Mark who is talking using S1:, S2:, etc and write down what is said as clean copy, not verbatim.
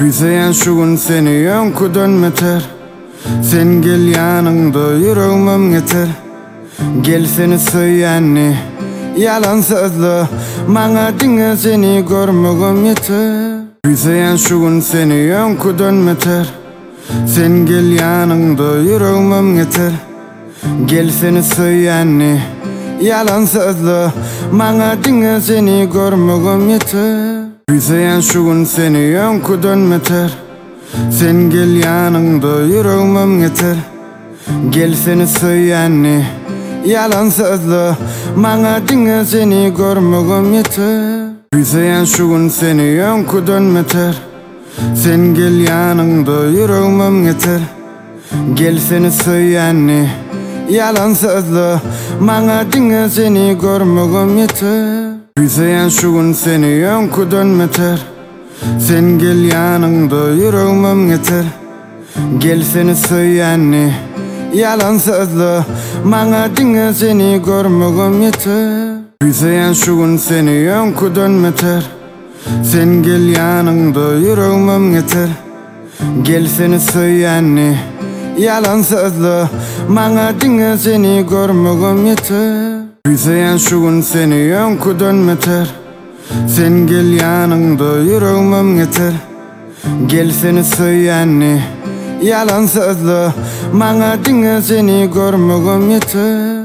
S1: Büyüseyen şu gün seni yönkü dönmeter. Sen gel yanımda yüreğimim yeter. Gel seni söyleyenni yalan sözlü, bana dinle seni görmegim yeter. Büyüseyen şu gün seni yönkü dönmeter. Sen gel yanımda yüreğimim yeter. Gel seni söyleyenni yalan sözlü, bana dinle seni görmegim yeter. Büyüseyen şu gün seni yönkü dönmeter. Sen gel yanımda yüreğimim yeter. Gel seni söyleyenni yalan sözlü, bana dinle seni görmegim yeter. Büyüseyen şu gün seni yönkü dönmeter. Sen gel yanımda yüreğimim yeter. Gel seni söyleyenni yalan sözlü, bana dinle seni görmegim yeter. Büyüseyen şu gün seni yönkü dönmeter. Sen gel yanımda yüreğimim yeter. Gel seni söyleyenni yalan sözlü, bana dinle seni görmegim yeter. Büyüseyen şu gün seni yönkü dönmeter. Sen gel yanımda yüreğimim yeter. Gel seni söyleyenni yalan sözlü, bana dinle seni görmegim yeter. Büyüseyen şu gün seni yönkü dönmeter. Sen gel yanımda yüreğimim yeter. Gel seni söyleyenni yalan sözlü, bana dinle seni görmegim yeter.